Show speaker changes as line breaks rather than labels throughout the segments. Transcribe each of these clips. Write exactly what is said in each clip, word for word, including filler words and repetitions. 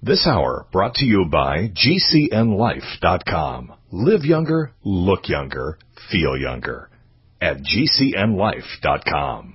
This hour brought to you by G C N life dot com. Live younger, look younger, feel younger at G C N life dot com.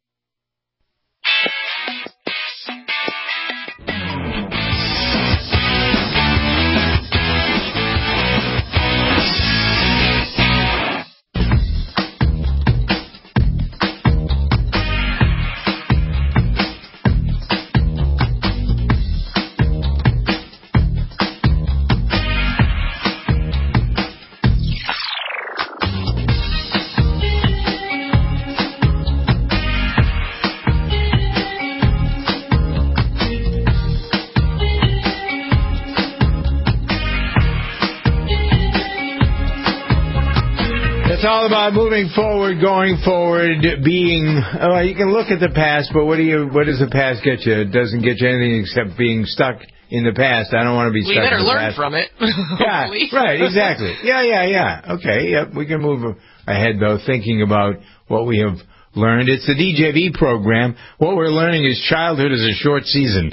It's all about moving forward, going forward, being. Oh, you can look at the past, but what do you? What does the past get you? It doesn't get you anything except being stuck in the past. I don't want to be stuck in the past.
We better learn from it.
Yeah, right, exactly. Yeah, yeah, yeah. Okay, yep. We can move ahead though, thinking about what we have learned. It's the D J V program. What we're learning is childhood is a short season.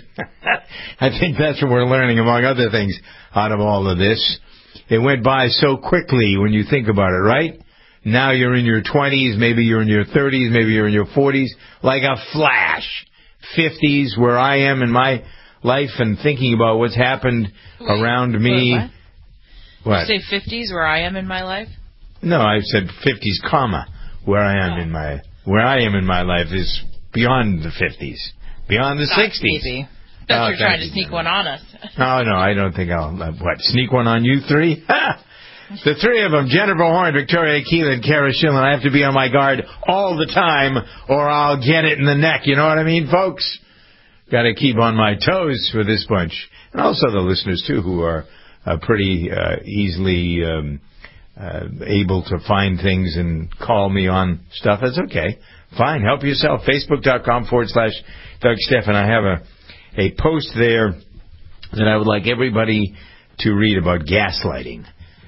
I think that's what we're learning, among other things, out of all of this. It went by so quickly when you think about it, right? Now you're in your twenties, maybe you're in your thirties, maybe you're in your forties, like a flash. fifties, where I am in my life and thinking about what's happened Wait, around me.
What? what? Did you say fifties, where I am in my life?
No, I said fifties, comma, where I am oh. in my where I am in my life is beyond the fifties, beyond the
That's
sixties.
Easy. That's oh, you're trying to sneak one on us.
No, no, I don't think I'll. Uh, what, sneak one on you three? The three of them, Jennifer Horn, Victoria Keelan, Kara Schillen. I have to be on my guard all the time or I'll get it in the neck. You know what I mean, folks? Got to keep on my toes for this bunch. And also the listeners, too, who are uh, pretty uh, easily um, uh, able to find things and call me on stuff. That's okay. Fine. Help yourself. Facebook.com forward slash Doug Stephan. I have a, a post there that I would like everybody to read about gaslighting.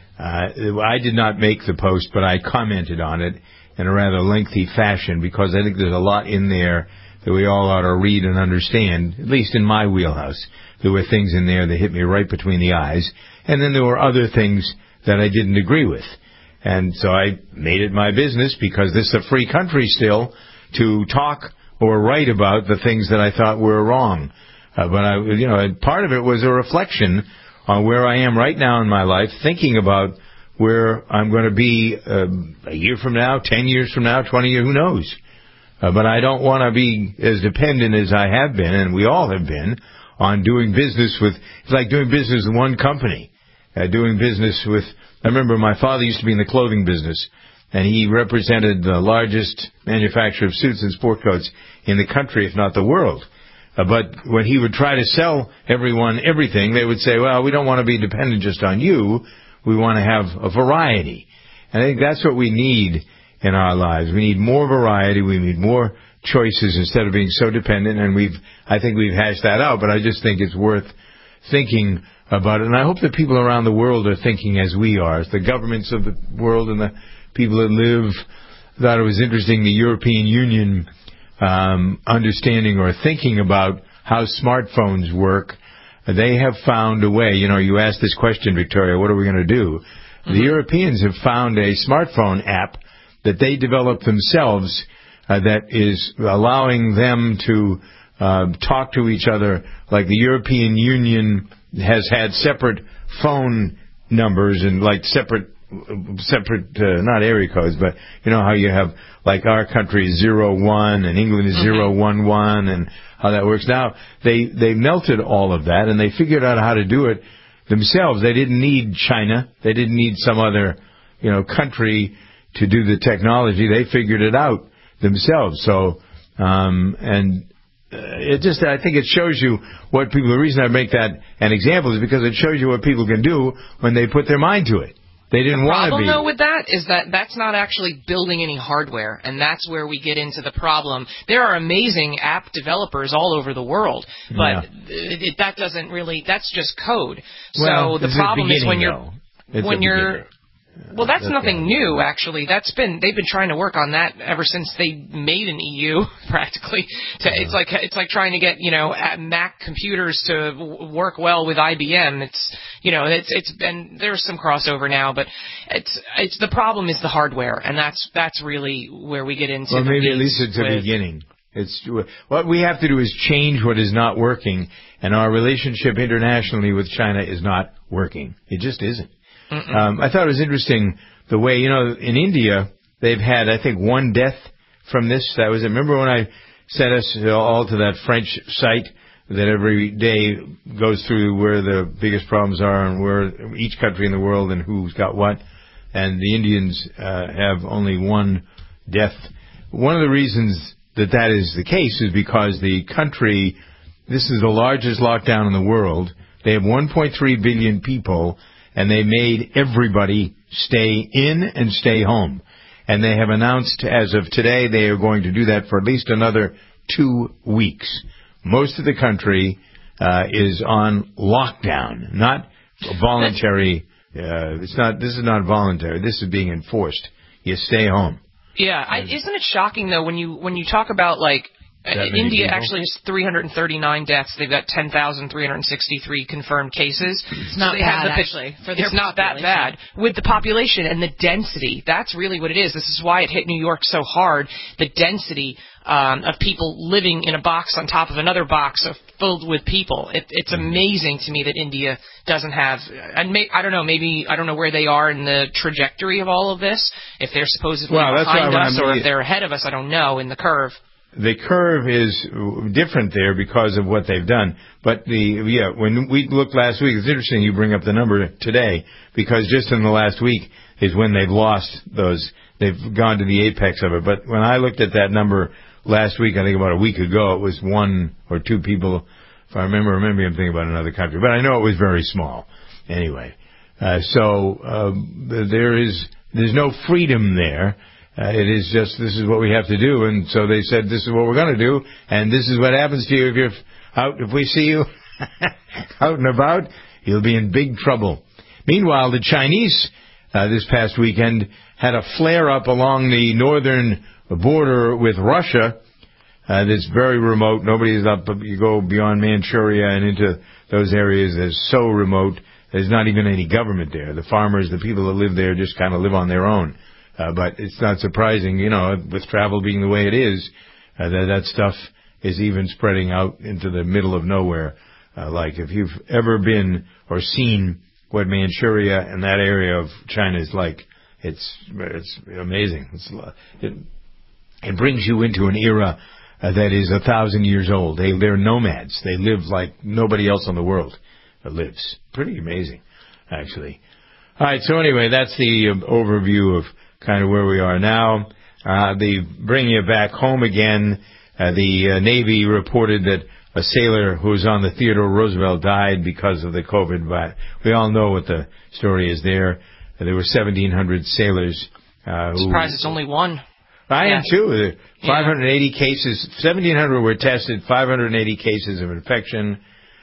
Uh, I did not make the post, but I commented on it in a rather lengthy fashion because I think there's a lot in there that we all ought to read and understand, at least in my wheelhouse. There were things in there that hit me right between the eyes, and then there were other things that I didn't agree with. And so I made it my business, because this is a free country still, to talk or write about the things that I thought were wrong. Uh, but I, you know, part of it was a reflection on where I am right now in my life, thinking about where I'm going to be um, a year from now, ten years from now, twenty years, who knows. Uh, but I don't want to be as dependent as I have been, and we all have been, on doing business with, it's like doing business with one company. Uh, doing business with, I remember my father used to be in the clothing business, and he represented the largest manufacturer of suits and sport coats in the country, if not the world. Uh, but when he would try to sell everyone everything, they would say, well, we don't want to be dependent just on you. We want to have a variety. And I think that's what we need in our lives. We need more variety. We need more choices instead of being so dependent. And we've, I think we've hashed that out, but I just think it's worth thinking about it. And I hope that people around the world are thinking as we are, as the governments of the world and the people that live. I thought it was interesting, the European Union Um, understanding or thinking about how smartphones work. They have found a way. You know, you asked this question, Victoria, what are we going to do? Mm-hmm. The Europeans have found a smartphone app that they developed themselves uh, that is allowing them to uh, talk to each other like the European Union has had separate phone numbers and like separate separate, uh, not area codes, but you know how you have, like our country is zero one and England is zero one one and how that works. Now, they, they melted all of that and they figured out how to do it themselves. They didn't need China. They didn't need some other, you know, country to do the technology. They figured it out themselves. So, um, and uh, it just, I think it shows you what people, the reason I make that an example is because it shows you what people can do when they put their mind to it. They didn't want to be.
The problem, though, with that is that that's not actually building any hardware, and that's where we get into the problem. There are amazing app developers all over the world, but yeah. it, that doesn't really, that's just code.
Well,
so the problem is when you're,
though.
when you're, Well, that's, that's nothing new, actually. That's been they've been trying to work on that ever since they made an E U, practically. To, yeah. It's like it's like trying to get you know Mac computers to work well with I B M. It's you know it's it's been there's some crossover now, but it's it's the problem is the hardware, and that's that's really where we get into.
Well,
the
maybe at least it's a beginning. It's what we have to do is change what is not working, and our relationship internationally with China is not working. It just isn't. Um, I thought it was interesting the way, you know, in India, they've had, I think, one death from this. That was it. Remember when I sent us all to that French site that every day goes through where the biggest problems are and where each country in the world and who's got what? And the Indians uh, have only one death. One of the reasons that that is the case is because the country, this is the largest lockdown in the world. They have one point three billion people. And they made everybody stay in and stay home. And they have announced as of today they are going to do that for at least another two weeks. Most of the country uh, is on lockdown, not voluntary. Uh, it's not. This is not voluntary. This is being enforced. You stay home.
Yeah, I, isn't it shocking though when you when you talk about like. India people? Actually has three hundred thirty-nine deaths. They've got ten thousand three hundred sixty-three confirmed cases.
It's not
so
bad,
the,
actually. For
it's not that bad. With the population and the density, that's really what it is. This is why it hit New York so hard. The density um, of people living in a box on top of another box of, filled with people. It, it's amazing to me that India doesn't have, and may, I don't know, maybe, I don't know where they are in the trajectory of all of this. If they're supposedly well, behind us or if they're ahead of us, I don't know, in the curve.
The curve is different there because of what they've done. But the yeah, when we looked last week, it's interesting you bring up the number today because just in the last week is when they've lost those. They've gone to the apex of it. But when I looked at that number last week, I think about a week ago, it was one or two people. If I remember, maybe I'm thinking about another country. But I know it was very small. Anyway, uh, so uh, there is there's no freedom there. Uh, it is just, this is what we have to do, and so they said, this is what we're going to do, and this is what happens to you if you're out, if we see you out and about, you'll be in big trouble. Meanwhile, the Chinese, uh, this past weekend, had a flare-up along the northern border with Russia, uh, that's very remote. Nobody's up, you go beyond Manchuria and into those areas that's so remote, there's not even any government there. The farmers, the people that live there just kind of live on their own. Uh, but it's not surprising, you know, with travel being the way it is, uh, that that stuff is even spreading out into the middle of nowhere. Uh, like if you've ever been or seen what Manchuria and that area of China is like, it's it's amazing. It's, it, it brings you into an era uh, that is a thousand years old. They, they're nomads. They live like nobody else in the world lives. Pretty amazing, actually. All right, so anyway, that's the uh, overview of kind of where we are now. Uh, they bring you back home again. Uh, the uh, Navy reported that a sailor who was on the Theodore Roosevelt died because of the COVID. But we all know what the story is there. Uh, there were seventeen hundred sailors. Uh, who,
surprised it's only one.
I yeah. am too. five hundred eighty yeah. cases. seventeen hundred were tested. five hundred eighty cases of infection.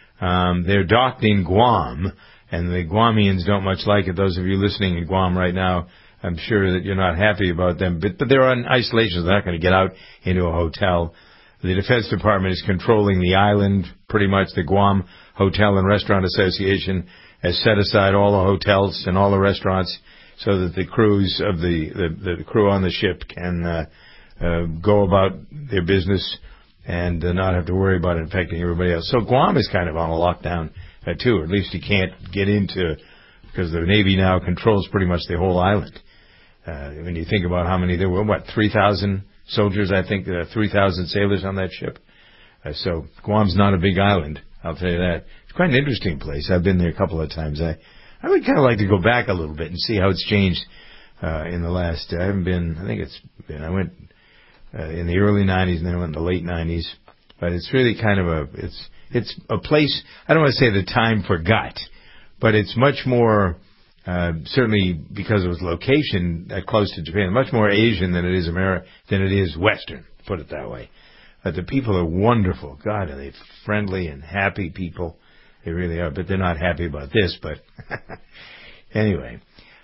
Um, they're docked in Guam, and the Guamians don't much like it. Those of you listening in Guam right now, I'm sure that you're not happy about them, but, but they're on isolation. They're not going to get out into a hotel. The Defense Department is controlling the island. Pretty much the Guam Hotel and Restaurant Association has set aside all the hotels and all the restaurants so that the crews of the, the, the crew on the ship can uh, uh, go about their business and uh, not have to worry about infecting everybody else. So Guam is kind of on a lockdown, uh, too. Or at least you can't get into, because the Navy now controls pretty much the whole island. Uh, when you think about how many there were, what, three thousand soldiers, I think, uh, three thousand sailors on that ship. Uh, so Guam's not a big island, I'll tell you that. It's quite an interesting place. I've been there a couple of times. I, I would kind of like to go back a little bit and see how it's changed uh, in the last, I haven't been, I think it's been, I went uh, in the early nineties and then I went in the late nineties. But it's really kind of a, it's, it's a place, I don't want to say the time forgot, but it's much more, Uh, certainly because of its location uh, close to Japan, much more Asian than it is American, than it is Western, put it that way. But the people are wonderful. God, are they friendly and happy people? They really are, but they're not happy about this. But anyway,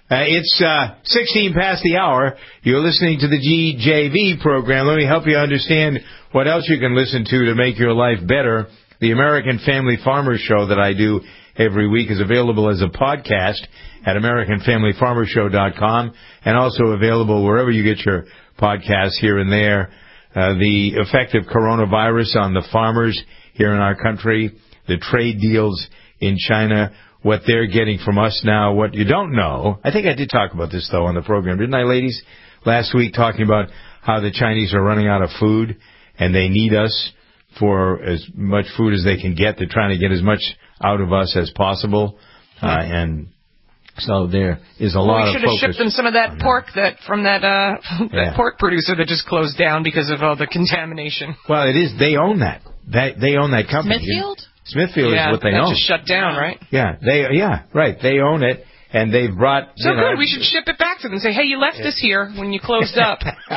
Uh, it's uh, sixteen past the hour. You're listening to the G J V program. Let me help you understand what else you can listen to to make your life better. The American Family Farmer Show that I do every week is available as a podcast at American Family Farmer Show dot com and also available wherever you get your podcasts here and there. Uh, the effect of coronavirus on the farmers here in our country, the trade deals in China, what they're getting from us now, what you don't know. I think I did talk about this, though, on the program, didn't I, ladies? Last week, talking about how the Chinese are running out of food, and they need us for as much food as they can get. They're trying to get as much out of us as possible, uh, and so there is a
well,
lot
we
of
should have
focus.
shipped them some of that pork that from that uh, that
yeah.
pork producer that just closed down because of all the contamination.
Well, it is. They own that. They, they own that company.
Smithfield?
Smithfield
yeah,
is what they
that
own.
just shut down, right?
Yeah, they yeah, right. They own it, and they've brought.
So
you know,
good. We should ship it back to them and say, hey, you left this here when you closed up.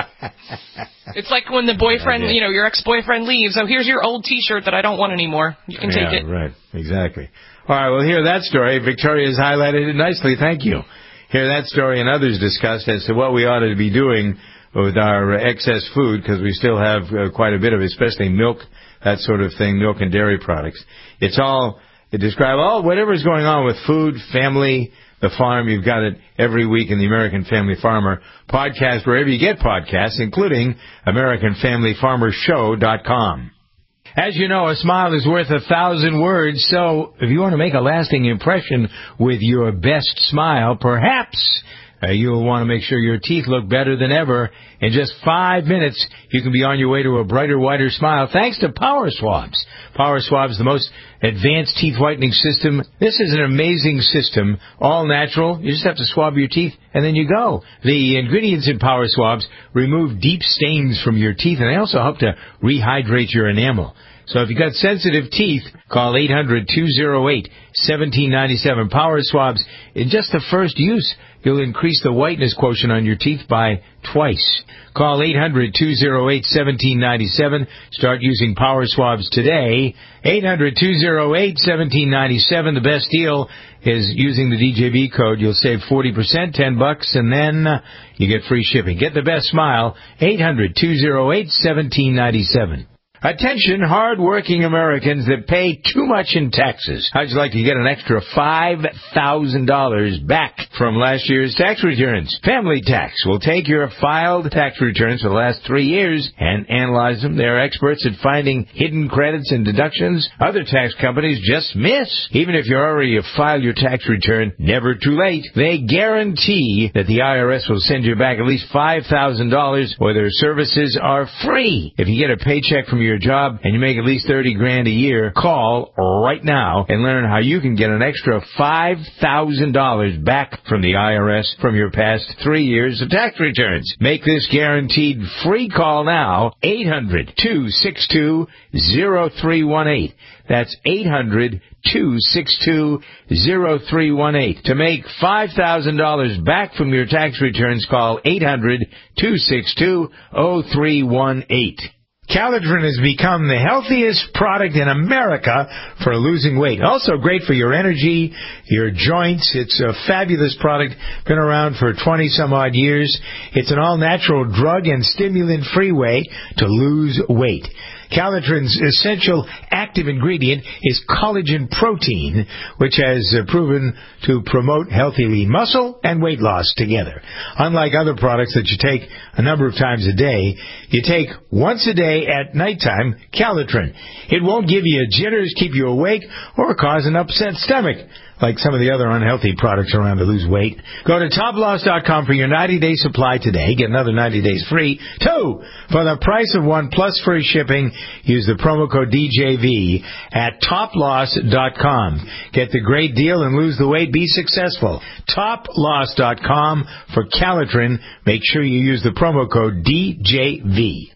It's like when the boyfriend, you know, your ex-boyfriend leaves. Oh, here's your old T-shirt that I don't want anymore. You can
yeah,
take it.
Right, exactly. All right, well, hear that story. Victoria's highlighted it nicely. Thank you. Hear that story and others discussed as to what we ought to be doing with our excess food, because we still have uh, quite a bit of it, especially milk, that sort of thing, milk and dairy products. It's all, it describes all, whatever's going on with food, family, the farm. You've got it every week in the American Family Farmer podcast, wherever you get podcasts, including American Family Farmer Show dot com. As you know, a smile is worth a thousand words, so if you want to make a lasting impression with your best smile, perhaps uh, you'll want to make sure your teeth look better than ever. In just five minutes, you can be on your way to a brighter, whiter smile thanks to Power Swabs. Power Swabs, the most advanced teeth whitening system. This is an amazing system, all natural. You just have to swab your teeth, and then you go. The ingredients in Power Swabs remove deep stains from your teeth, and they also help to rehydrate your enamel. So if you've got sensitive teeth, call eight hundred, two oh eight, one seven nine seven. Power Swabs, in just the first use, you'll increase the whiteness quotient on your teeth by twice. Call eight hundred, two oh eight, one seven nine seven. Start using Power Swabs today. eight hundred, two oh eight, one seven nine seven. The best deal is using the D J V code. You'll save forty percent, ten bucks, and then uh, you get free shipping. Get the best smile. eight hundred, two oh eight, one seven nine seven. Attention, hard-working Americans that pay too much in taxes. How'd you like to get an extra five thousand dollars back from last year's tax returns? Family Tax will take your filed tax returns for the last three years and analyze them. They're experts at finding hidden credits and deductions other tax companies just miss. Even if you already have filed your tax return, never too late. They guarantee that the I R S will send you back at least five thousand dollars, or their services are free. If you get a paycheck from your job and you make at least thirty grand a year, call right now and learn how you can get an extra five thousand dollars back from the I R S from your past three years of tax returns. Make this guaranteed free call now, eight hundred, two six two, oh three one eight. That's eight hundred, two six two, oh three one eight. To make five thousand dollars back from your tax returns, call eight hundred, two six two, oh three one eight. Calitrin has become the healthiest product in America for losing weight. Also great for your energy, your joints. It's a fabulous product. Been around for twenty some odd years. It's an all-natural drug and stimulant-free way to lose weight. Calitrin's essential active ingredient is collagen protein, which has uh, proven to promote healthy lean muscle and weight loss together. Unlike other products that you take a number of times a day, you take once a day at nighttime Calitrin. It won't give you jitters, keep you awake, or cause an upset stomach, like some of the other unhealthy products around to lose weight. Go to top loss dot com for your ninety-day supply today. Get another ninety days free. Two, for the price of one plus free shipping, use the promo code D J V at top loss dot com. Get the great deal and lose the weight. Be successful. top loss dot com for Calitrin. Make sure you use the promo code D J V.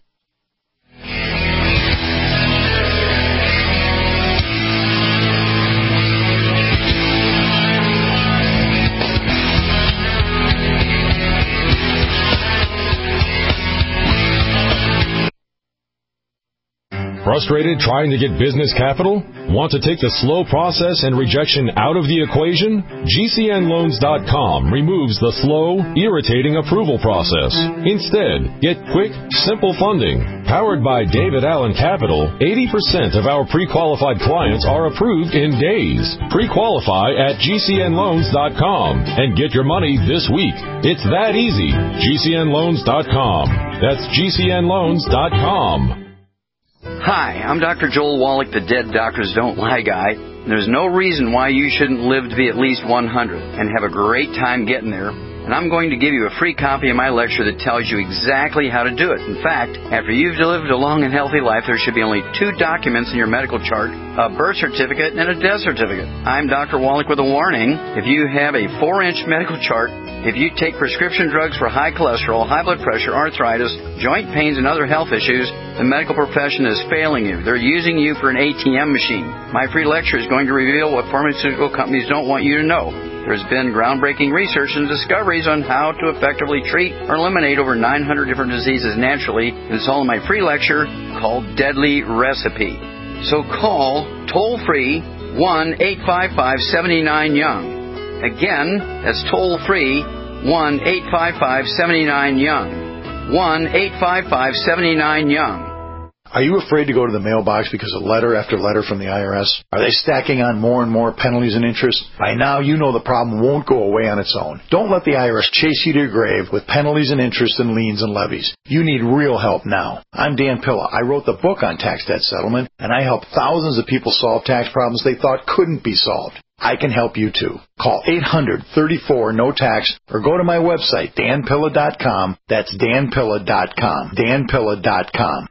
Frustrated trying to get business capital? Want to take the slow process and rejection out of the equation? G C N loans dot com removes the slow, irritating approval process. Instead, get quick, simple funding. Powered by David Allen Capital, eighty percent of our pre-qualified clients are approved in days. Pre-qualify at G C N loans dot com and get your money this week. It's that easy. G C N loans dot com. That's G C N loans dot com.
Hi, I'm Doctor Joel Wallach, the Dead Doctors Don't Lie guy. There's no reason why you shouldn't live to be at least one hundred and have a great time getting there. And I'm going to give you a free copy of my lecture that tells you exactly how to do it. In fact, after you've lived a long and healthy life, there should be only two documents in your medical chart, a birth certificate and a death certificate. I'm Doctor Wallach with a warning. If you have a four-inch medical chart, if you take prescription drugs for high cholesterol, high blood pressure, arthritis, joint pains, and other health issues, the medical profession is failing you. They're using you for an A T M machine. My free lecture is going to reveal what pharmaceutical companies don't want you to know. There's been groundbreaking research and discoveries on how to effectively treat or eliminate over nine hundred different diseases naturally, and it's all in my free lecture called Deadly Recipe. So call toll-free one eight five five, seven nine, young. Again, that's toll-free one eight five five, seven nine, young. one eight five five, seven nine, young.
Are you afraid to go to the mailbox because of letter after letter from the I R S? Are they stacking on more and more penalties and interest? By now, you know the problem won't go away on its own. Don't let the I R S chase you to your grave with penalties and interest and liens and levies. You need real help now. I'm Dan Pilla. I wrote the book on tax debt settlement, and I helped thousands of people solve tax problems they thought couldn't be solved. I can help you too. Call eight hundred, thirty-four, no tax or go to my website, dan pilla dot com. That's dan pilla dot com. dan pilla dot com.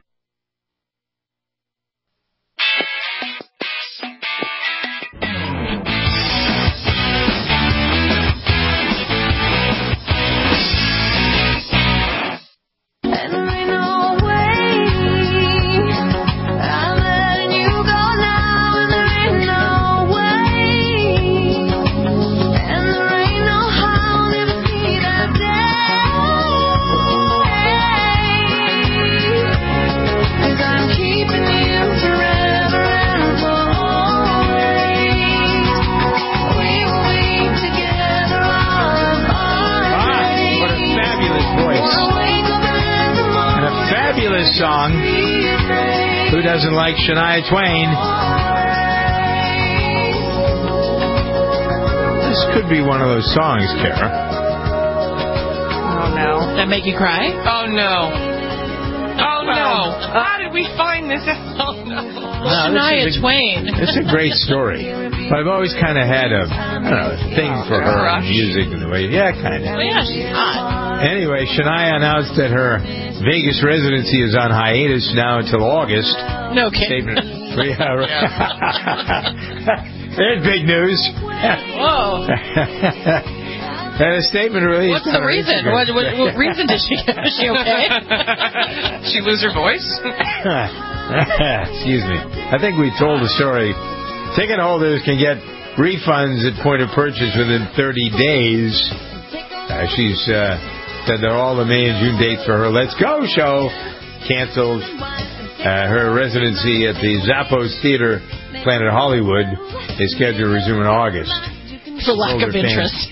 Song. Who doesn't like Shania Twain? This could be one of those songs, Kara.
Oh, no.
That make you cry?
Oh, no. Oh, no. Uh, How did we find this? Oh, no.
No,
Shania
this a,
Twain.
It's a great story. I've always kind of had a, I don't know, a thing for her
Crush.
and music and the way. Yeah, kind of.
Oh, yeah, she's hot.
Anyway, Shania announced that her Vegas residency is on hiatus now until August.
No kidding.
Statement. Yeah, right. There's big news.
Whoa.
And a statement released.
What's the reason? What, what, what reason did she give? Is she okay?
She lose her voice?
Excuse me. I think we told the story. Ticket holders can get refunds at point of purchase within thirty days. Uh, she's uh, said that all the May and June dates for her Let's Go show canceled. Uh, her residency at the Zappos Theater, Planet Hollywood, is scheduled to resume in August.
For lack of interest.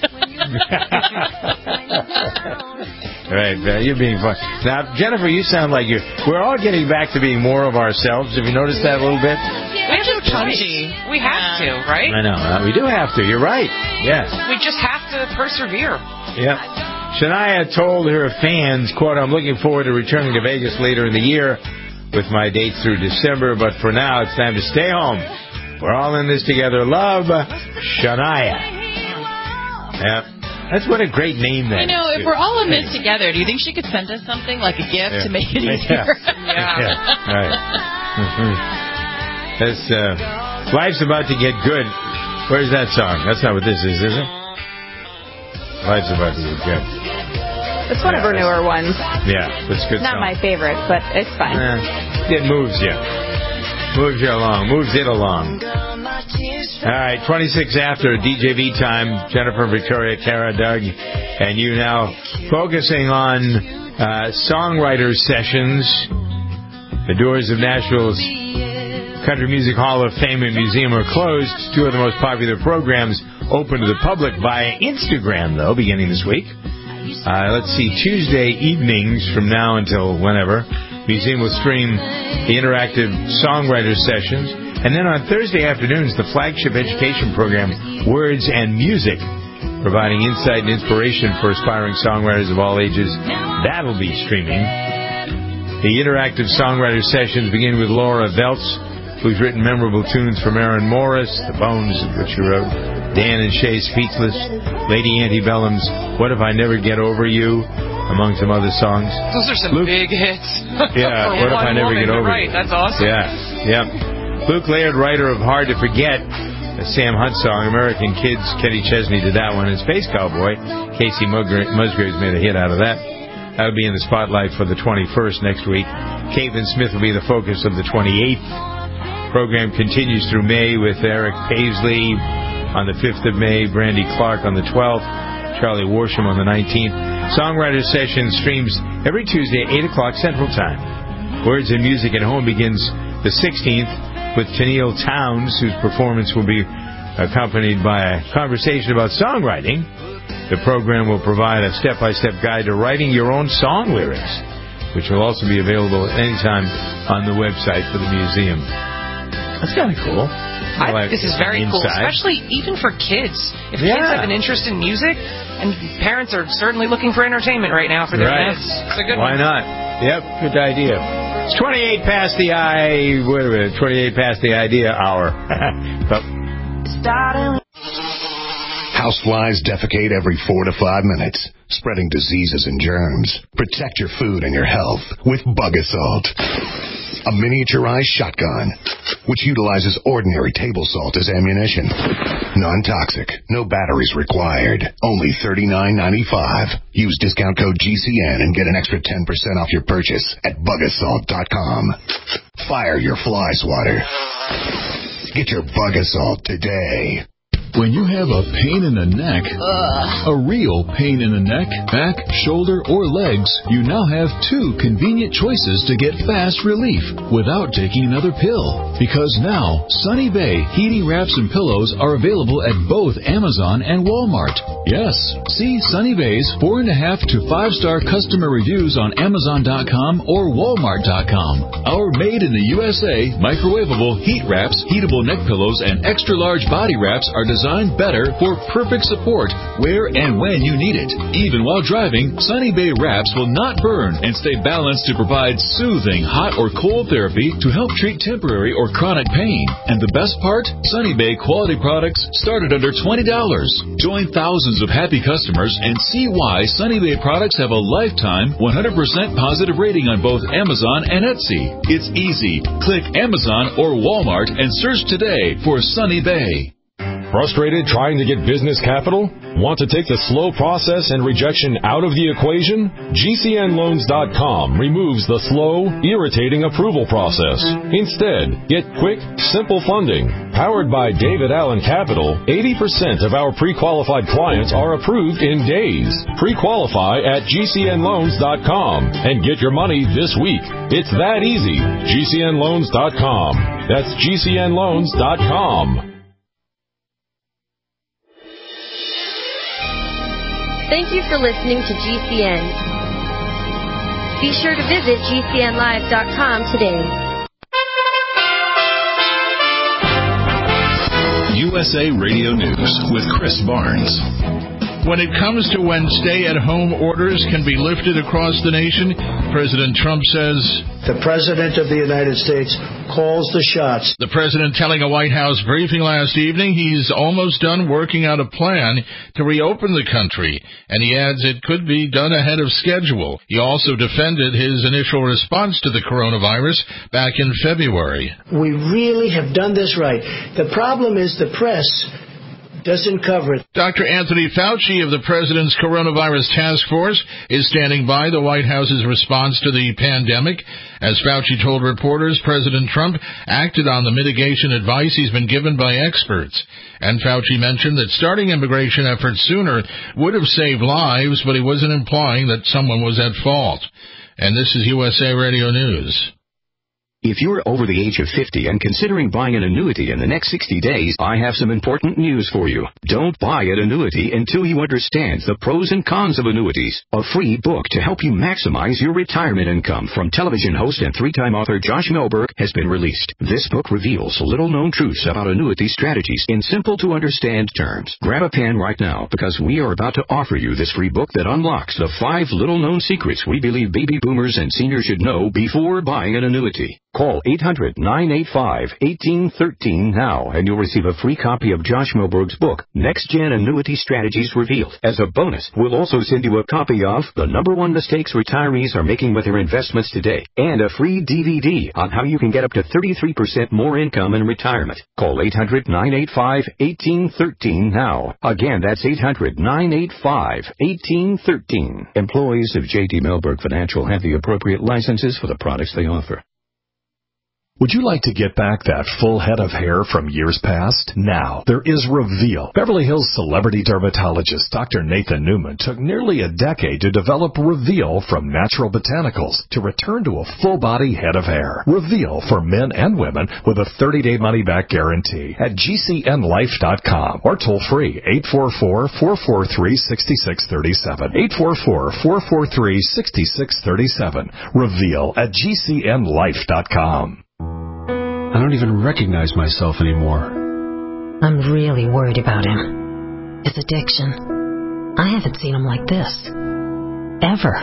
Right, uh, you're being fun. Now, Jennifer, you sound like you're... We're all getting back to being more of ourselves. Have you noticed that a little bit?
We have no choice. We have to, right?
I know. Uh, we do have to. You're right. Yes.
We just have to persevere.
Yep. Shania told her fans, quote, I'm looking forward to returning to Vegas later in the year with my dates through December, but for now it's time to stay home. We're all in this together. Love, Shania. Yep. That's what a great name that is.
You know, if we're all in this together, do you think she could send us something like a gift
yeah.
to make it easier?
Yeah.
Yeah.
Yeah. Right. Mm-hmm. That's, uh, life's about to get good. Where's that song? That's not what this is, is it? Life's about to get good.
It's one
yeah,
of her newer ones.
Yeah, that's a good
Not
song.
my favorite, but it's fine.
Eh, it moves you. Moves you along. Moves it along. All right, twenty-six after D J V time. Jennifer, Victoria, Kara, Doug, and you now focusing on uh, songwriter sessions. The Doors of Nashville's Country Music Hall of Fame and Museum are closed. Two of the most popular programs open to the public via Instagram, though, beginning this week. Uh, let's see, Tuesday evenings from now until whenever, museum will stream the interactive songwriter sessions. And then on Thursday afternoons, the flagship education program, Words and Music, providing insight and inspiration for aspiring songwriters of all ages. That'll be streaming. The interactive songwriter sessions begin with Laura Veltz, who's written memorable tunes for Maren Morris, The Bones, which she wrote, Dan and Shay Speechless, Lady Antebellum's What If I Never Get Over You, among some other songs.
Those are some
Luke,
big hits.
Yeah,
for
What If
one
I Never
woman,
Get Over
right,
You.
That's awesome.
Yeah, yeah. Luke Laird, writer of Hard to Forget, a Sam Hunt song. American Kids, Kenny Chesney did that one. And Space Cowboy, Casey Musgraves made a hit out of that. That'll be in the spotlight for the twenty-first next week. Caitlin Smith will be the focus of the twenty-eighth. Program continues through May with Eric Paisley on the fifth of May, Brandy Clark on the twelfth, Charlie Worsham on the nineteenth. Songwriter Session streams every Tuesday at eight o'clock Central Time. Words and Music at Home begins the sixteenth with Tennille Towns, whose performance will be accompanied by a conversation about songwriting. The program will provide a step-by-step guide to writing your own song lyrics, which will also be available at any time on the website for the museum. That's kind of cool.
I
like
think this is very cool,
inside.
especially even for kids. If
Yeah.
kids have an interest in music, and parents are certainly looking for entertainment right now for their
Right.
kids. It's a good
Why
one.
not? Yep, good idea. It's twenty-eight past the I. Wait a minute, twenty-eight past the idea hour. But
Houseflies defecate every four to five minutes, spreading diseases and germs. Protect your food and your health with Bug Assault, a miniaturized shotgun which utilizes ordinary table salt as ammunition. Non-toxic, no batteries required. Only thirty-nine ninety-five. Use discount code G C N and get an extra ten percent off your purchase at bug assault dot com. Fire your fly swatter. Get your Bug Assault today.
When you have a pain in the neck, Ugh. a real pain in the neck, back, shoulder, or legs, you now have two convenient choices to get fast relief without taking another pill. Because now, Sunny Bay heating wraps and pillows are available at both Amazon and Walmart. Yes, see Sunny Bay's four and a half to five star customer reviews on Amazon dot com or Walmart dot com. Our made in the U S A microwavable heat wraps, heatable neck pillows, and extra large body wraps are designed Designed better for perfect support where and when you need it. Even while driving, Sunny Bay wraps will not burn and stay balanced to provide soothing hot or cold therapy to help treat temporary or chronic pain. And the best part? Sunny Bay quality products start at under twenty dollars. Join thousands of happy customers and see why Sunny Bay products have a lifetime one hundred percent positive rating on both Amazon and Etsy. It's easy. Click Amazon or Walmart and search today for Sunny Bay.
Frustrated trying to get business capital? Want to take the slow process and rejection out of the equation? G C N loans dot com removes the slow, irritating approval process. Instead, get quick, simple funding. Powered by David Allen Capital, eighty percent of our pre-qualified clients are approved in days. Pre-qualify at G C N loans dot com and get your money this week. It's that easy. G C N loans dot com. That's G C N loans dot com.
Thank you for listening to G C N. Be sure to visit G C N live dot com today.
U S A Radio News with Chris Barnes.
When it comes to when stay-at-home orders can be lifted across the nation, President Trump says,
"The President of the United States calls the shots."
The President telling a White House briefing last evening he's almost done working out a plan to reopen the country, and he adds it could be done ahead of schedule. He also defended his initial response to the coronavirus back in February.
We really have done this right. The problem is the press doesn't cover it.
Doctor Anthony Fauci of the President's Coronavirus Task Force is standing by the White House's response to the pandemic. As Fauci told reporters, President Trump acted on the mitigation advice he's been given by experts. And Fauci mentioned that starting immigration efforts sooner would have saved lives, but he wasn't implying that someone was at fault. And this is U S A Radio News.
If you're over the age of fifty and considering buying an annuity in the next sixty days, I have some important news for you. Don't buy an annuity until you understand the pros and cons of annuities. A free book to help you maximize your retirement income from television host and three-time author Josh Melberg has been released. This book reveals little-known truths about annuity strategies in simple-to-understand terms. Grab a pen right now because we are about to offer you this free book that unlocks the five little-known secrets we believe baby boomers and seniors should know before buying an annuity. Call eight hundred, nine eight five, one eight one three now and you'll receive a free copy of Josh Melberg's book, Next Gen Annuity Strategies Revealed. As a bonus, we'll also send you a copy of The Number One Mistakes Retirees Are Making with Their Investments Today and a free D V D on how you can get up to thirty-three percent more income in retirement. Call eight hundred, nine eight five, one eight one three now. Again, that's eight hundred, nine eight five, one eight one three. Employees of J D Melberg Financial have the appropriate licenses for the products they offer.
Would you like to get back that full head of hair from years past? Now, there is Reveal. Beverly Hills celebrity dermatologist Doctor Nathan Newman took nearly a decade to develop Reveal from natural botanicals to return to a full-body head of hair. Reveal for men and women with a thirty-day money-back guarantee at G C N life dot com or toll-free eight four four, four four three, six six three seven. eight four four, four four three, six six three seven. Reveal at G C N life dot com.
I don't even recognize myself anymore.
I'm really worried about him. His addiction. I haven't seen him like this. Ever.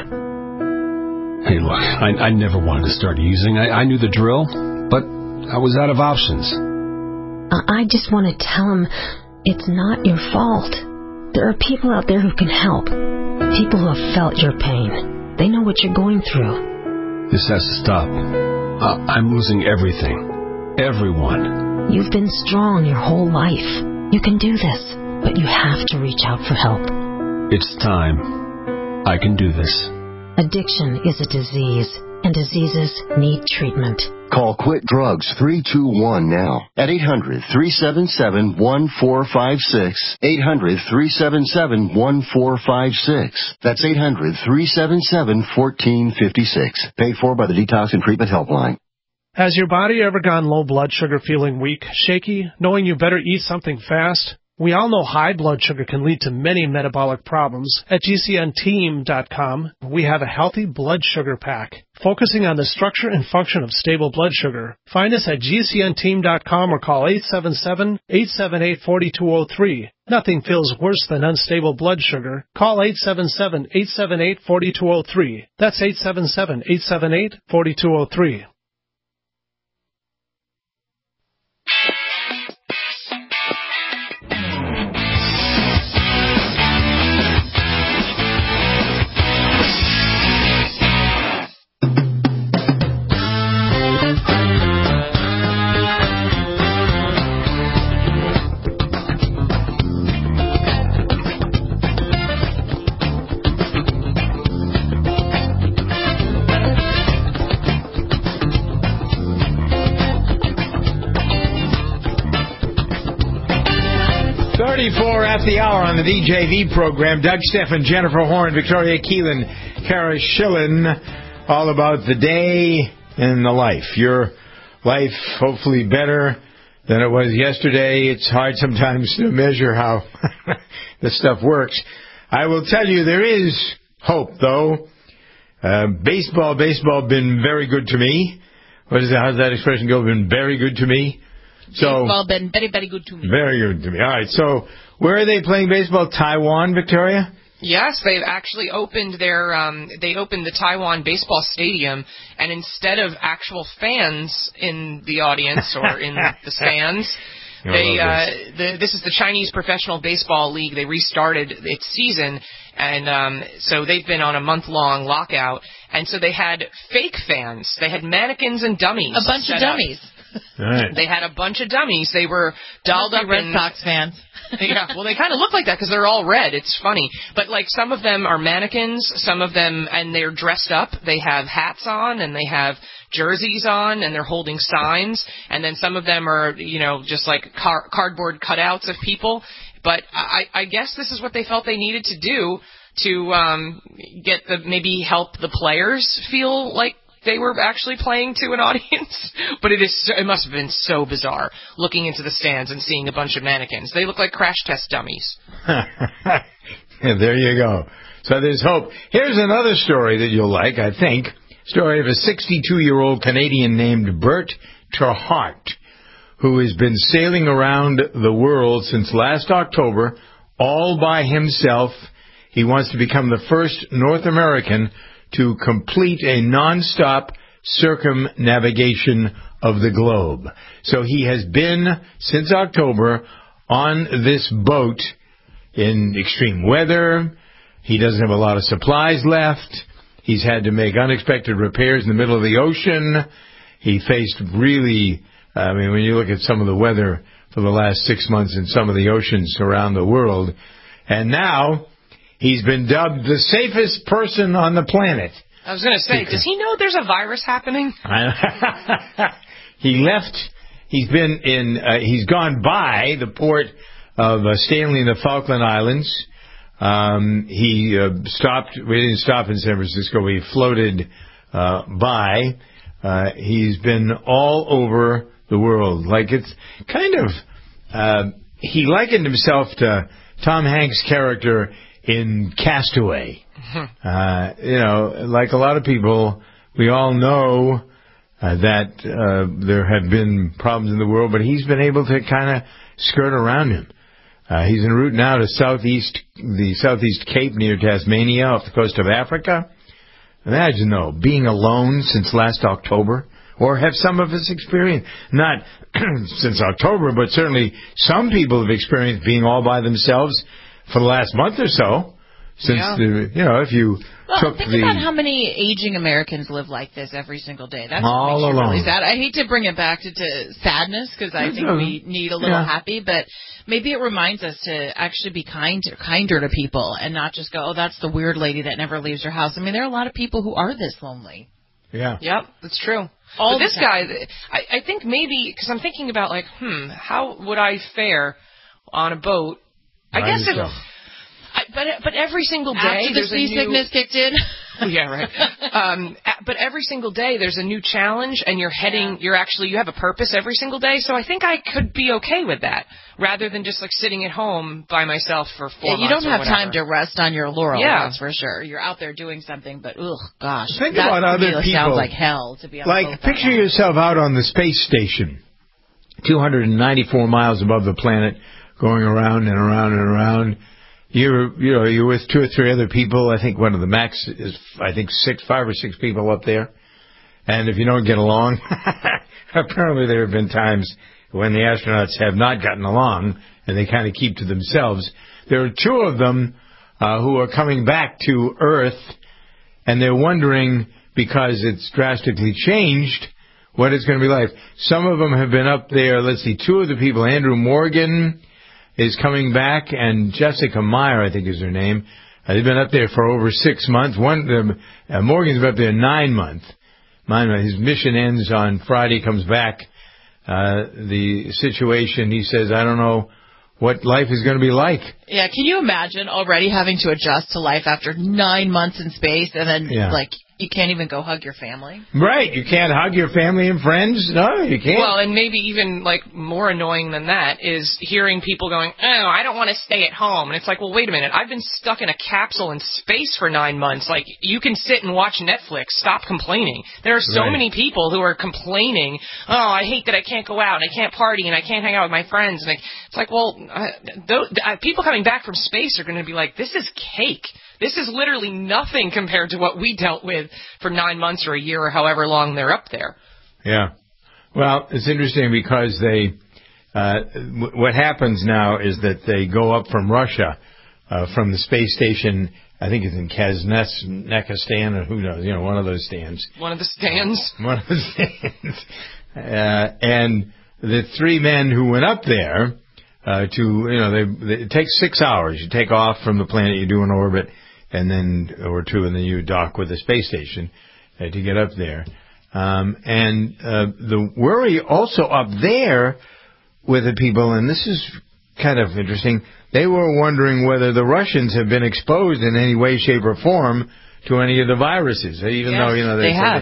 Hey, look, I, I never wanted to start using. I, I knew the drill, but I was out of options.
I, I just want to tell him it's not your fault. There are people out there who can help. People who have felt your pain. They know what you're going through.
This has to stop. Uh, I'm losing everything. Everyone.
You've been strong your whole life. You can do this, but you have to reach out for help.
It's time. I can do this.
Addiction is a disease, and diseases need treatment.
Call Quit Drugs three two one now at eight hundred, three seven seven, one four five six. eight hundred, three seven seven, one four five six. That's eight hundred, three seven seven, one four five six. Paid for by the Detox and Treatment Helpline.
Has your body ever gone low blood sugar, feeling weak, shaky, knowing you better eat something fast? We all know high blood sugar can lead to many metabolic problems. At G C N team dot com, we have a healthy blood sugar pack, focusing on the structure and function of stable blood sugar. Find us at G C N team dot com or call eight seven seven, eight seven eight, four two zero three. Nothing feels worse than unstable blood sugar. Call eight seven seven, eight seven eight, four two zero three. That's eight seven seven, eight seven eight, four two zero three.
thirty-four at the hour on the D J V program. Doug Steffen, Jennifer Horn, Victoria Keelan, Kara Schillen, all about the day and the life. Your life hopefully better than it was yesterday. It's hard sometimes to measure how this stuff works. I will tell you there is hope, though. Uh, baseball, baseball been very good to me. What is that? How's that expression go? Been very good to me. So,
baseball been very, very good to me.
Very good to me. All right. So, where are they playing baseball? Taiwan, Victoria?
Yes, they've actually opened their um, they opened the Taiwan baseball stadium, and instead of actual fans in the audience or in the stands, they uh, the, this is the Chinese Professional Baseball League. They restarted its season, and um, so they've been on a month-long lockout. And so they had fake fans. They had mannequins and dummies.
A bunch of dummies.
Right.
They had a bunch of dummies. They were dolled up
Red
in,
Sox fans.
Yeah, well, they kind of look like that because they're all red. It's funny. But, like, some of them are mannequins, some of them, and they're dressed up. They have hats on, and they have jerseys on, and they're holding signs. And then some of them are, you know, just like car- cardboard cutouts of people. But I, I guess this is what they felt they needed to do to um, get the maybe help the players feel like they were actually playing to an audience. But it is so, it must have been so bizarre looking into the stands and seeing a bunch of mannequins. They look like crash test dummies.
There you go. So there's hope. Here's another story that you'll like, I think. Story of a sixty-two-year-old Canadian named Bert Terhart, who has been sailing around the world since last October, all by himself. He wants to become the first North American to complete a non-stop circumnavigation of the globe. So he has been, since October, on this boat in extreme weather. He doesn't have a lot of supplies left. He's had to make unexpected repairs in the middle of the ocean. He faced really, I mean, when you look at some of the weather for the last six months in some of the oceans around the world, and now he's been dubbed the safest person on the planet.
I was going to say, does he know there's a virus happening?
He left, he's been in, uh, he's gone by the port of uh, Stanley in the Falkland Islands. Um, he uh, stopped, we didn't stop in San Francisco, we floated uh, by. Uh, he's been all over the world. Like, it's kind of, uh, he likened himself to Tom Hanks' character in Castaway. Uh, you know, like a lot of people, we all know uh, that uh, there have been problems in the world, but he's been able to kind of skirt around him. Uh, he's en route now to southeast, the southeast Cape near Tasmania off the coast of Africa. Imagine, though, being alone since last October, or have some of us experienced, not since October, but certainly some people have experienced being all by themselves for the last month or so. Since,
Yeah.
the, you know, if you
Well,
took
think
the...
about how many aging Americans live like this every single day. That's
All
what makes you
alone.
really sad. I hate to bring it back to, to sadness because I
That's
think
a-
we need a little
yeah.
happy, but maybe it reminds us to actually be kind, kinder to people and not just go, oh, that's the weird lady that never leaves her house. I mean, there are a lot of people who are this lonely.
Yeah.
Yep, that's true.
All
but
the
this
time.
guy, I, I think maybe, because I'm thinking about, like, hmm, how would I fare on a boat? I
By
guess if...
yourself.
I, but but every single day
After the
there's a new,
seasickness kicked in.
Oh, yeah, right. Um, a- but every single day there's a new challenge, and you're heading. You're actually you have a purpose every single day. So I think I could be okay with that, rather than just like sitting at home by myself for four
Yeah, you
months
don't
or
have time
whatever.
to rest on your laurels,
Yeah.
that's for sure. You're out there doing something, but ugh, gosh,
Think
that
about
to me
other
sounds
people.
like hell to be on a
Like,
boat that
picture
long.
yourself out on the space station, two hundred ninety-four miles above the planet, going around and around and around. You're, you know, you're with two or three other people. I think one of the max is, I think, six, five or six people up there. And if you don't get along, apparently there have been times when the astronauts have not gotten along and they kind of keep to themselves. There are two of them uh, who are coming back to Earth, and they're wondering, because it's drastically changed, what it's going to be like. Some of them have been up there. Let's see, two of the people, Andrew Morgan is coming back, and Jessica Meyer, I think is her name. Uh, they've been up there for over six months. One, uh, uh, Morgan's been up there nine months. Mine, his mission ends on Friday, comes back. Uh, the situation, he says, I don't know what life is going to be like.
Yeah, can you imagine already having to adjust to life after nine months in space, and then
Yeah.
like you can't even go hug your family?
Right, you can't hug your family and friends. No, you can't.
Well, and maybe even like more annoying than that is hearing people going, "Oh, I don't want to stay at home." And it's like, well, wait a minute. I've been stuck in a capsule in space for nine months. Like, you can sit and watch Netflix. Stop complaining. There are so
Right.
many people who are complaining. Oh, I hate that I can't go out and I can't party and I can't hang out with my friends. And like, it's like, well, uh, th- uh, people coming back from space are going to be like, this is cake. This is literally nothing compared to what we dealt with for nine months or a year or however long they're up there.
Yeah. Well, it's interesting because they, uh, w- what happens now is that they go up from Russia, uh, from the space station, I think it's in Kazakhstan or who knows, you know, one of those stands.
One of the stands.
One of the stands. Uh, and the three men who went up there, uh, to, you know, they, they, it takes six hours. You take off from the planet, you do an orbit, and then, or two, and then you dock with the space station uh, to get up there. Um, and uh, the worry also up there with the people, and this is kind of interesting, they were wondering whether the Russians have been exposed in any way, shape, or form to any of the viruses, even
Yes,
though, you know,
they
said
have.
it's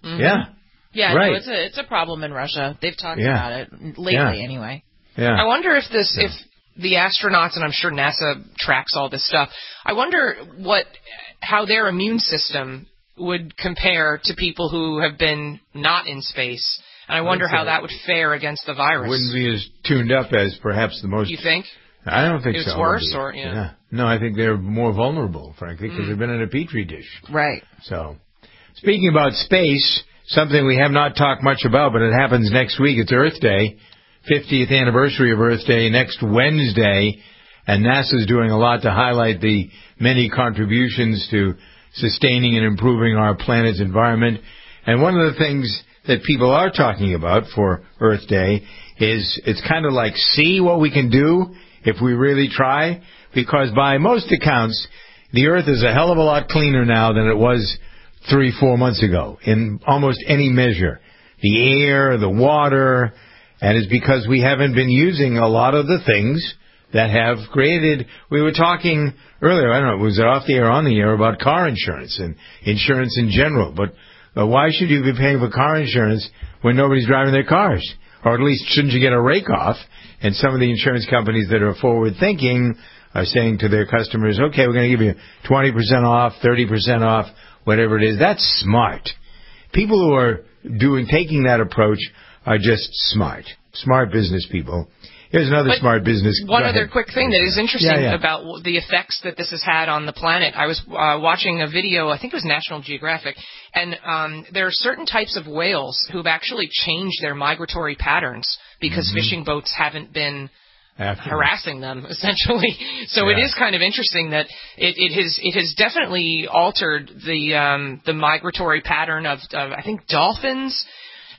Mm-hmm.
Yeah.
Yeah,
right.
no, it's a it's a problem in Russia. They've talked
Yeah.
about it lately,
Yeah.
anyway.
Yeah.
I wonder if this,
Yeah.
if the astronauts, and I'm sure NASA tracks all this stuff, I wonder what, how their immune system would compare to people who have been not in space. And I wonder how that would fare against the virus.
Wouldn't be as tuned up as perhaps the most.
You think?
I don't think
it's
so.
It's worse, or yeah.
yeah. No, I think they're more vulnerable, frankly, because
Mm.
they've been in a petri dish.
Right.
So, speaking about space, something we have not talked much about, but it happens next week. It's Earth Day, fiftieth anniversary of Earth Day next Wednesday, and NASA's doing a lot to highlight the many contributions to sustaining and improving our planet's environment. And one of the things that people are talking about for Earth Day is it's kind of like, see what we can do if we really try, because by most accounts, the Earth is a hell of a lot cleaner now than it was three, four months ago in almost any measure. The air, the water, and it's because we haven't been using a lot of the things that have created, we were talking earlier, I don't know, was it off the air or on the air, about car insurance and insurance in general, but uh, why should you be paying for car insurance when nobody's driving their cars? Or at least shouldn't you get a rake off? And some of the insurance companies that are forward-thinking are saying to their customers, okay, we're going to give you twenty percent off, thirty percent off, whatever it is. That's smart. People who are doing, taking that approach are just smart. Smart business people. Here's another
But
smart business.
One
Go
other
ahead.
quick thing that is interesting
Yeah, yeah.
about the effects that this has had on the planet. I was uh, watching a video, I think it was National Geographic, and um, there are certain types of whales who've actually changed their migratory patterns because
Mm-hmm.
fishing boats haven't been
After.
harassing them, essentially. So
Yeah.
it is kind of interesting that it, it has it has definitely altered the um, the migratory pattern of, of I think dolphins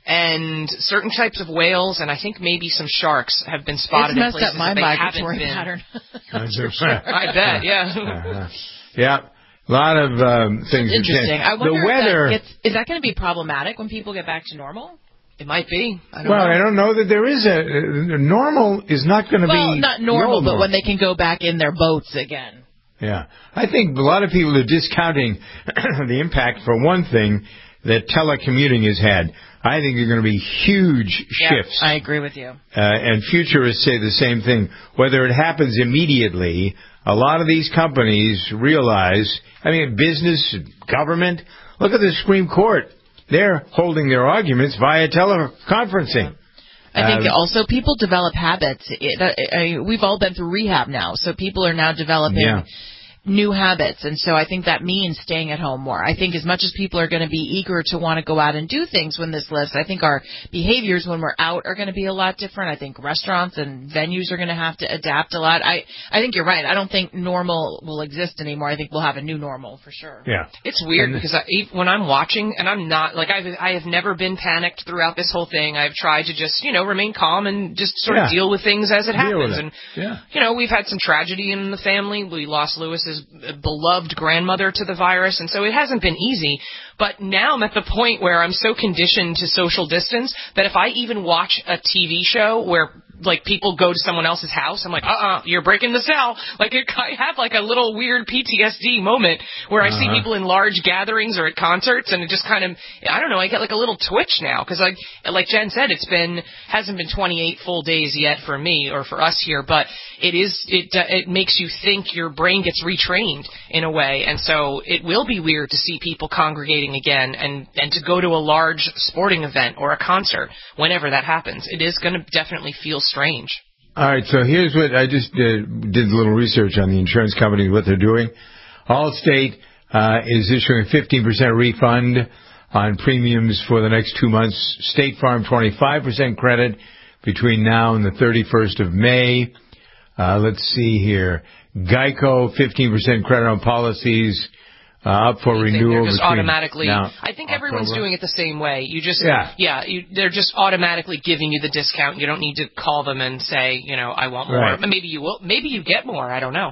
and certain types of whales, and I think maybe some sharks have been spotted
It's messed
in places
up my
that they
migratory
haven't been.
pattern.
That's
for
for
sure.
I bet, yeah.
Uh-huh. Yeah. A lot of um, things.
It's interesting. I wonder
the weather.
if that gets, is that going to be problematic when people get back to normal?
It might be. I don't
well,
know.
I don't know that there is a uh, normal is not going to
Well,
be
not normal,
no
but when they can go back in their boats again.
Yeah, I think a lot of people are discounting the impact, for one thing, that telecommuting has had. I think there are going to be huge
Yeah,
shifts.
I agree with you.
Uh, and futurists say the same thing. Whether it happens immediately, a lot of these companies realize, I mean, business, government, look at the Supreme Court. They're holding their arguments via teleconferencing.
I think
Um,
also people develop habits. It, uh, uh, we've all been through rehab now, so people are now developing
Yeah.
new habits, and so I think that means staying at home more. I think as much as people are going to be eager to want to go out and do things when this lifts, I think our behaviors when we're out are going to be a lot different. I think restaurants and venues are going to have to adapt a lot. I, I think you're right. I don't think normal will exist anymore. I think we'll have a new normal for sure.
Yeah.
It's weird
And-
because I, when I'm watching, and I'm not, like, I've, I have never been panicked throughout this whole thing. I've tried to just, you know, remain calm and just sort
Yeah.
of deal with things as it
Deal with
happens.
it.
And,
Yeah.
you know, we've had some tragedy in the family. We lost Lewis's beloved grandmother to the virus, and so it hasn't been easy. But now I'm at the point where I'm so conditioned to social distance that if I even watch a T V show where, like, people go to someone else's house, I'm like, uh-uh, you're breaking the cell. Like, it, I have, like, a little weird P T S D moment where I see
Uh-huh.
people in large gatherings or at concerts, and it just kind of, I don't know, I get, like, a little twitch now. Because, like, like Jen said, it's been, hasn't been twenty-eight full days yet for me or for us here, but it is, it, uh, it makes you think your brain gets retrained in a way. And so it will be weird to see people congregating again and, and to go to a large sporting event or a concert whenever that happens. It is going to definitely feel strange.
All right, so here's what I just uh, did a little research on the insurance company, what they're doing. Allstate uh, is issuing a fifteen percent refund on premiums for the next two months. State Farm, twenty-five percent credit between now and the thirty-first of May. Uh, let's see here. Geico, fifteen percent credit on policies uh, up for renewal.
They're just
between
automatically.
now,
I think everyone's
October.
doing it the same way. You just,
Yeah.
yeah, you, they're just automatically giving you the discount. You don't need to call them and say, you know, I want more.
Right.
Maybe you will. Maybe you get more. I don't know.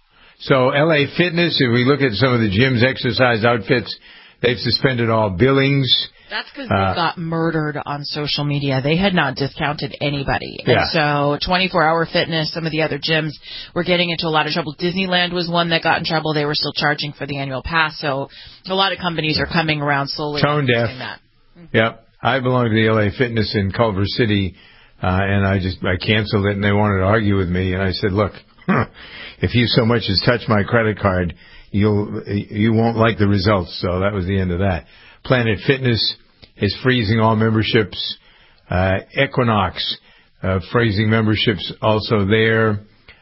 So L A Fitness, if we look at some of the gym's exercise outfits, they've suspended all billings.
That's because
Uh,
they got murdered on social media. They had not discounted anybody.
Yeah.
And so twenty-four hour Fitness, some of the other gyms were getting into a lot of trouble. Disneyland was one that got in trouble. They were still charging for the annual pass. So a lot of companies are coming around slowly.
Tone deaf.
That.
Yep. I belong to the L A Fitness in Culver City, uh, and I just I canceled it, and they wanted to argue with me, and I said, look, if you so much as touch my credit card, you'll you won't like the results. So that was the end of that. Planet Fitness is freezing all memberships. Uh, Equinox uh, freezing memberships also there.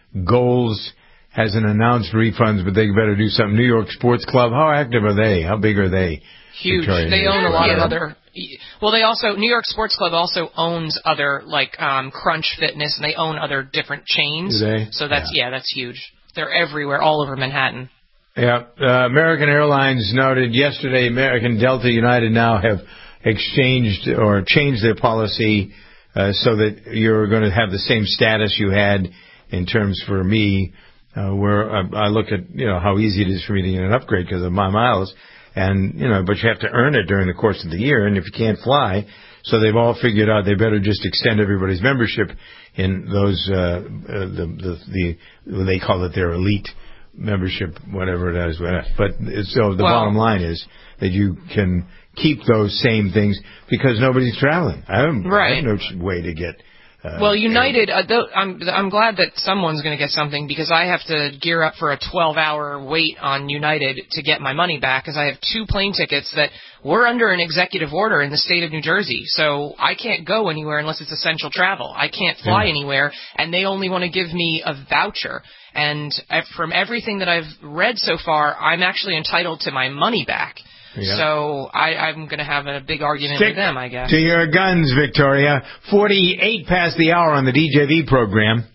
Goals hasn't announced refunds, but they better do something. New York Sports Club, how active are they? How big are they?
Huge.
Victoria,
they own a lot
yeah.
of other. Well, they also New York Sports Club also owns other like um, Crunch Fitness, and they own other different chains.
Do they?
So that's yeah. yeah, that's huge. They're everywhere, all over Manhattan.
Yeah. Uh, American Airlines noted yesterday American, Delta, United now have exchanged or changed their policy uh, so that you're going to have the same status you had in terms for me, uh, where I, I look at, you know, how easy it is for me to get an upgrade because of my miles. And, you know, but you have to earn it during the course of the year. And if you can't fly, so they've all figured out they better just extend everybody's membership in those, uh, uh the, the, the, they call it their elite membership, whatever it is. But it's, so the well, bottom line is that you can keep those same things because nobody's traveling. I have, right. I have no way to get. Uh,
well, United, uh, th- I'm I'm glad that someone's going to get something because I have to gear up for a twelve-hour wait on United to get my money back because I have two plane tickets that were under an executive order in the state of New Jersey. So I can't go anywhere unless it's essential travel. I can't fly yeah. anywhere, and they only want to give me a voucher. And from everything that I've read so far, I'm actually entitled to my money back. Yeah. So I, I'm going to have a big argument
Stick
with them, I guess.
To your guns, Victoria. forty-eight past the hour on the D J V program.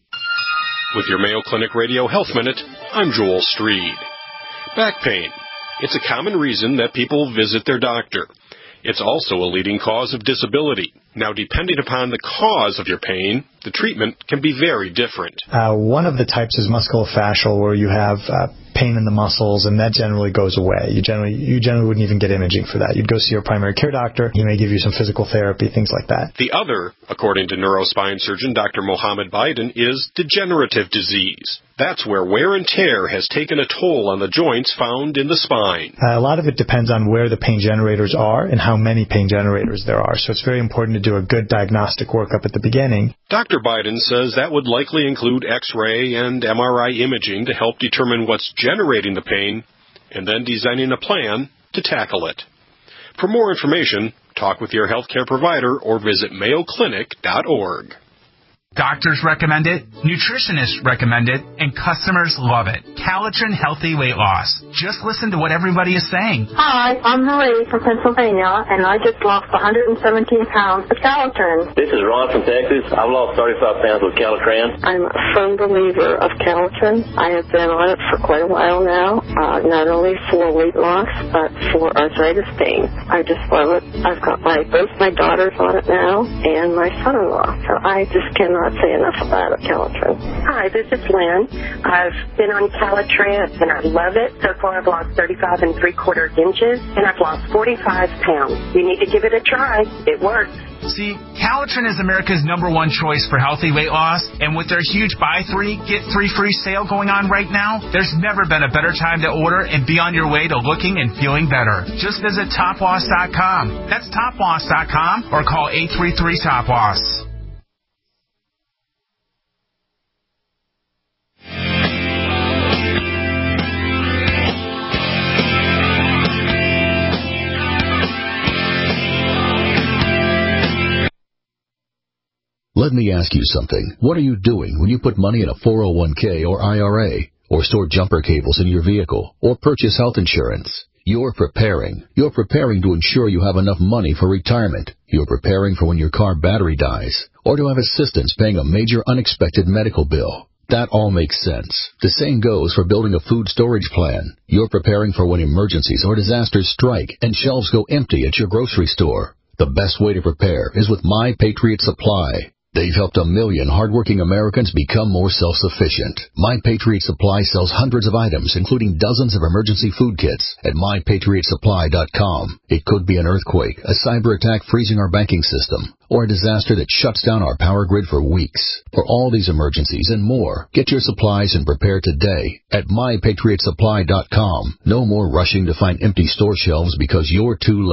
With your Mayo Clinic Radio Health Minute, I'm Joel Streed. Back pain. It's a common reason that people visit their doctor. It's also a leading cause of disability. Now, depending upon the cause of your pain, the treatment can be very different.
Uh, one of the types is musculofascial, where you have uh, pain in the muscles, and that generally goes away. You generally you generally wouldn't even get imaging for that. You'd go see your primary care doctor. He may give you some physical therapy, things like that.
The other, according to neurospine surgeon Doctor Mohammed Biden, is degenerative disease. That's where wear and tear has taken a toll on the joints found in the spine.
Uh, a lot of it depends on where the pain generators are and how many pain generators there are. So it's very important to do a good diagnostic workup at the beginning.
Doctor Biden says that would likely include X-ray and M R I imaging to help determine what's generating the pain and then designing a plan to tackle it. For more information, talk with your healthcare provider or visit mayo clinic dot org.
Doctors recommend it, nutritionists recommend it, and customers love it. Calitrin Healthy Weight Loss. Just listen to what everybody is saying.
Hi, I'm Marie from Pennsylvania, and I just lost one hundred seventeen pounds with Calitrin.
This is Ron from Texas. I've lost thirty-five pounds with Calitrin.
I'm a firm believer of Calitrin. I have been on it for quite a while now, uh, not only for weight loss, but for arthritis pain. I just love it. I've got my both my daughters on it now, and my son-in-law, so I just cannot not say enough about Calitrin. Hi, this is Lynn. I've been on Calitrin and I love it. So far I've lost thirty-five and three quarters inches and I've lost forty-five pounds. You need to give it a try. It works.
See, Calitrin is America's number one choice for healthy weight loss, and with their huge buy three, get three free sale going on right now, there's never been a better time to order and be on your way to looking and feeling better. Just visit top loss dot com. That's top loss dot com or call eight three three top loss.
Let me ask you something. What are you doing when you put money in a four oh one k or I R A, or store jumper cables in your vehicle, or purchase health insurance? You're preparing. You're preparing to ensure you have enough money for retirement. You're preparing for when your car battery dies, or to have assistance paying a major unexpected medical bill. That all makes sense. The same goes for building a food storage plan. You're preparing for when emergencies or disasters strike and shelves go empty at your grocery store. The best way to prepare is with My Patriot Supply. They've helped a million hardworking Americans become more self-sufficient. My Patriot Supply sells hundreds of items, including dozens of emergency food kits, at my patriot supply dot com. It could be an earthquake, a cyber attack freezing our banking system, or a disaster that shuts down our power grid for weeks. For all these emergencies and more, get your supplies and prepare today at my patriot supply dot com. No more rushing to find empty store shelves because you're too late.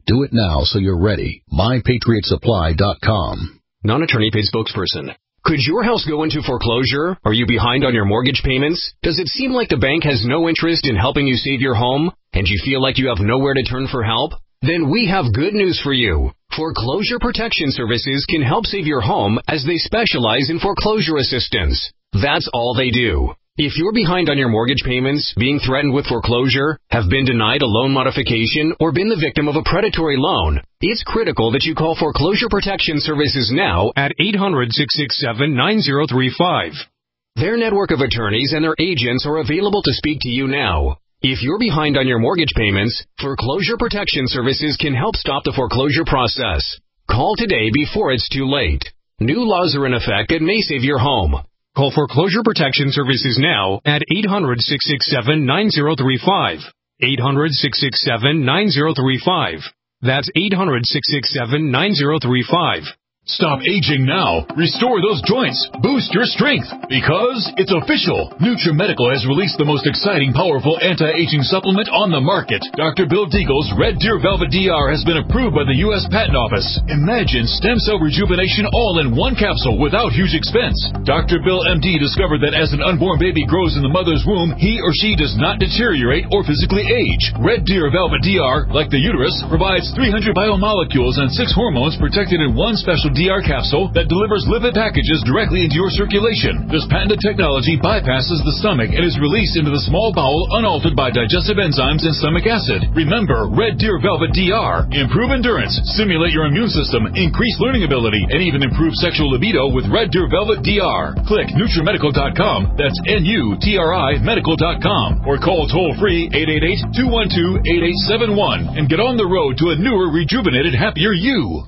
Do it now so you're ready. my patriot supply dot com.
Non-attorney paid spokesperson. Could your house go into foreclosure? Are you behind on your mortgage payments? Does it seem like the bank has no interest in helping you save your home, and you feel like you have nowhere to turn for help? Then we have good news for you. Foreclosure Protection Services can help save your home as they specialize in foreclosure assistance. That's all they do. If you're behind on your mortgage payments, being threatened with foreclosure, have been denied a loan modification, or been the victim of a predatory loan, it's critical that you call Foreclosure Protection Services now at eight hundred, six six seven, nine zero three five. Their network of attorneys and their agents are available to speak to you now. If you're behind on your mortgage payments, Foreclosure Protection Services can help stop the foreclosure process. Call today before it's too late. New laws are in effect that may save your home. Call Foreclosure Protection Services now at eight hundred, six six seven, nine zero three five. eight hundred, six six seven, nine zero three five. That's eight hundred, six six seven, nine zero three five.
Stop aging now. Restore those joints. Boost your strength. Because it's official. NutriMedical has released the most exciting, powerful anti-aging supplement on the market. Doctor Bill Deagle's Red Deer Velvet D R has been approved by the U S Patent Office. Imagine stem cell rejuvenation all in one capsule without huge expense. Doctor Bill M D discovered that as an unborn baby grows in the mother's womb, he or she does not deteriorate or physically age. Red Deer Velvet D R, like the uterus, provides three hundred biomolecules and six hormones protected in one special D R capsule that delivers lipid packages directly into your circulation. This patented technology bypasses the stomach and is released into the small bowel unaltered by digestive enzymes and stomach acid. Remember, Red Deer Velvet D R. Improve endurance, stimulate your immune system, increase learning ability, and even improve sexual libido with Red Deer Velvet D R. Click NutriMedical dot com, that's N U T R I medical dot com, or call toll-free eight eight eight, two one two, eight eight seven one and get on the road to a newer, rejuvenated, happier you.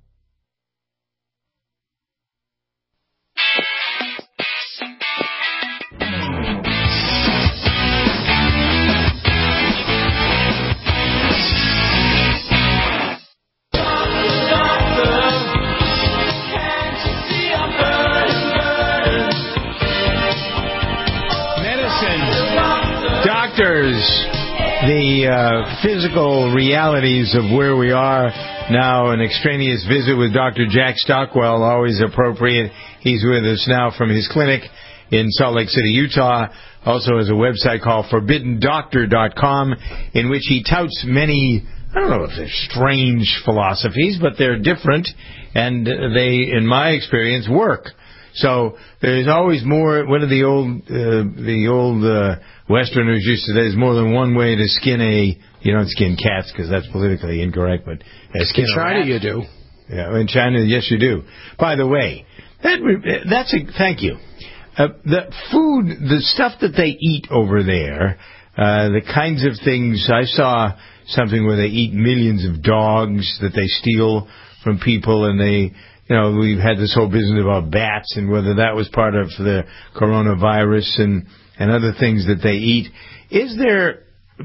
The uh, physical realities of where we are now, an extraneous visit with Doctor Jack Stockwell, always appropriate. He's with us now from his clinic in Salt Lake City, Utah. Also has a website called forbidden doctor dot com, in which he touts many, I don't know if they're strange philosophies, but they're different, and they, in my experience, work. So there's always more. What are the old uh, the old uh, Westerners used to say? There's more than one way to skin a. You don't skin cats because that's politically incorrect, but uh, skin
in China you do.
Yeah, in China, yes, you do. By the way, that that's a thank you. Uh, the food, the stuff that they eat over there, uh, the kinds of things. I saw something where they eat millions of dogs that they steal from people, and they. You know, we've had this whole business about bats and whether that was part of the coronavirus and, and other things that they eat. Is there,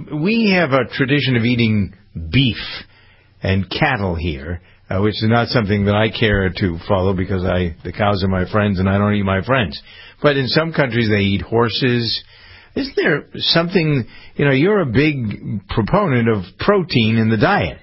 we have a tradition of eating beef and cattle here, uh, which is not something that I care to follow because I, the cows are my friends and I don't eat my friends. But in some countries they eat horses. Isn't there something, you know, you're a big proponent of protein in the diet.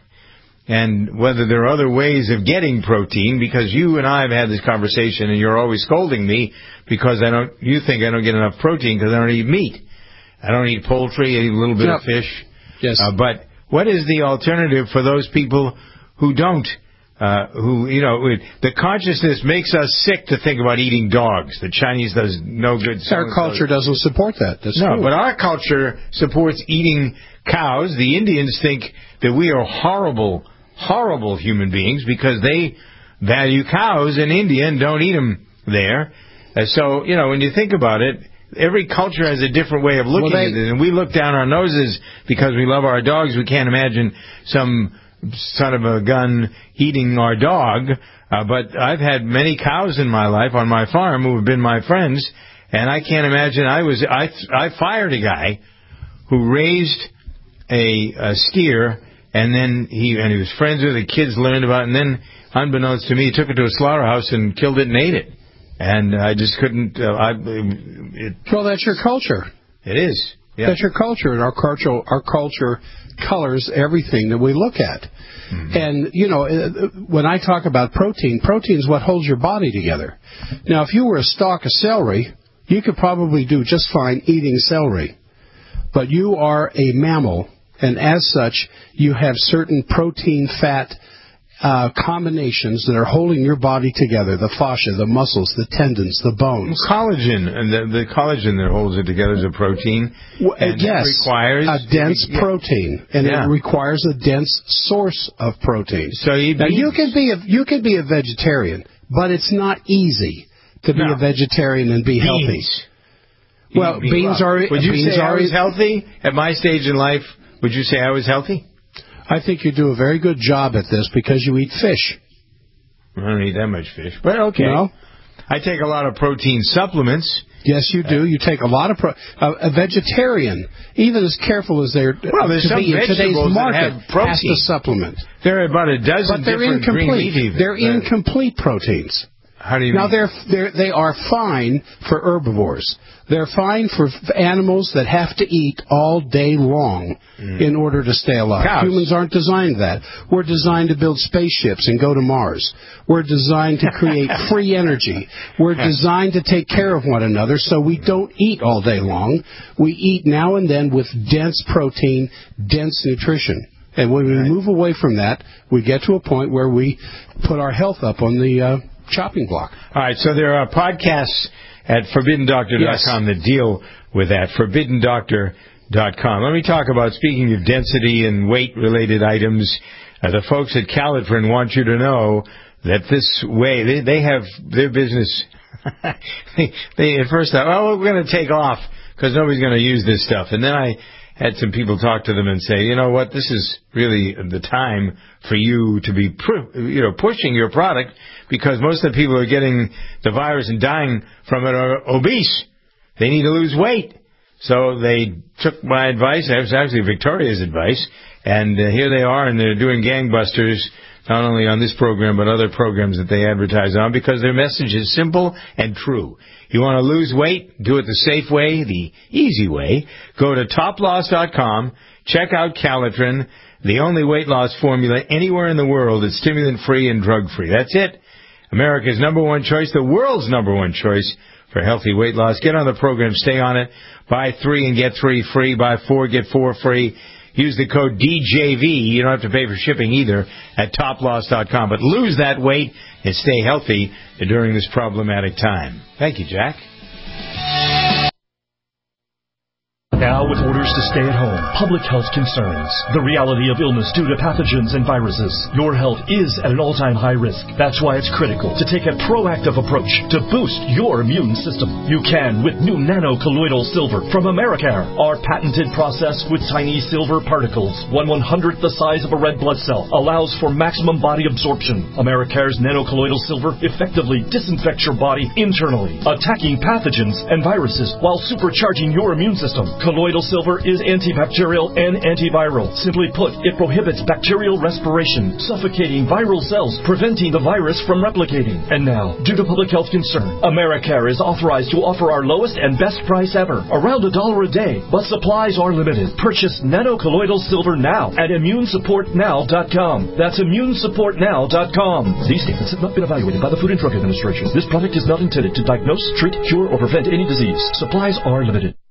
And whether there are other ways of getting protein, because you and I have had this conversation, and you're always scolding me because I don't. You think I don't get enough protein because I don't eat meat. I don't eat poultry. I eat a little bit yep. of fish.
Yes.
Uh, but what is the alternative for those people who don't? Uh, who you know, the consciousness makes us sick to think about eating dogs. The Chinese does no good.
Our culture doesn't support that. That's
no,
true.
But our culture supports eating cows. The Indians think that we are horrible. horrible human beings because they value cows in India and don't eat them there. Uh, so, you know, when you think about it, every culture has a different way of looking well, they, at it. And we look down our noses because we love our dogs. We can't imagine some son of a gun eating our dog. Uh, but I've had many cows in my life on my farm who have been my friends. And I can't imagine I was, I, I fired a guy who raised a, a steer. And then he and he was friends with it. The kids learned about it. And then, unbeknownst to me, he took it to a slaughterhouse and killed it and ate it. And I just couldn't. Uh, I, it,
well, that's your culture.
It is. Yeah.
That's your culture, and our culture, our culture colors everything that we look at. Mm-hmm. And, you know, when I talk about protein, protein is what holds your body together. Now, if you were a stalk of celery, you could probably do just fine eating celery. But you are a mammal, and as such, you have certain protein-fat Uh, combinations that are holding your body together, the fascia, the muscles, the tendons, the bones.
Collagen, and the, the collagen that holds it together is a protein.
Well,
and
yes,
it requires
a dense
yeah.
protein, and
yeah.
it requires a dense source of protein.
So you
now you can be a, you can be a vegetarian, but it's not easy to be
no.
a vegetarian and be
beans.
healthy. Well, beans, beans are.
Would you
beans
say
are,
I was healthy at my stage in life? Would you say I was healthy?
I think you do a very good job at this because you eat fish.
I don't eat that much fish, but okay.
No?
I take a lot of protein supplements.
Yes, you do. You take a lot of pro. Uh, a vegetarian, even as careful as they're
well, there's
to
some
be in today's market,
that have protein.
has to supplement.
There are about a dozen
but they're
different
incomplete.
green leafy.
They're incomplete proteins.
How do you
now
mean?
they're they're they are fine for herbivores. They're fine for animals that have to eat all day long mm. in order to stay alive.
Cows.
Humans aren't designed that. We're designed to build spaceships and go to Mars. We're designed to create free energy. We're designed to take care of one another, so we don't eat all day long. We eat now and then with dense protein, dense nutrition. And when we right. move away from that, we get to a point where we put our health up on the uh, chopping block.
All right, so there are podcasts at forbidden doctor dot com yes. that deal with that, forbidden doctor dot com. Let me talk about, speaking of density and weight-related items, uh, the folks at Calitrin want you to know that this way, they, they have their business, they, they at first thought, oh, we're going to take off because nobody's going to use this stuff. And then I had some people talk to them and say, you know what, this is really the time for you to be, you know, pushing your product because most of the people who are getting the virus and dying from it are obese. They need to lose weight. So they took my advice. It was actually Victoria's advice. And uh, here they are, and they're doing gangbusters, not only on this program, but other programs that they advertise on, because their message is simple and true. You want to lose weight? Do it the safe way, the easy way. Go to top loss dot com. Check out Calitrin, the only weight loss formula anywhere in the world that's stimulant-free and drug-free. That's it. America's number one choice, the world's number one choice for healthy weight loss. Get on the program. Stay on it. Buy three and get three free. Buy four, get four free. Use the code D J V. You don't have to pay for shipping either at top loss dot com. But lose that weight and stay healthy during this problematic time. Thank you, Jack.
Now with orders to stay at home, public health concerns, the reality of illness due to pathogens and viruses, your health is at an all-time high risk. That's why it's critical to take a proactive approach to boost your immune system. You can with new nano-colloidal silver from Americare. Our patented process with tiny silver particles, one one-hundredth the size of a red blood cell, allows for maximum body absorption. Americare's nano-colloidal silver effectively disinfects your body internally, attacking pathogens and viruses while supercharging your immune system. Colloidal silver is antibacterial and antiviral. Simply put, it prohibits bacterial respiration, suffocating viral cells, preventing the virus from replicating. And now, due to public health concern, Americare is authorized to offer our lowest and best price ever, around a dollar a day, but supplies are limited. Purchase nano-colloidal silver now at immune support now dot com. That's immune support now dot com. These statements have not been evaluated by the Food and Drug Administration. This product is not intended to diagnose, treat, cure, or prevent any disease. Supplies are limited.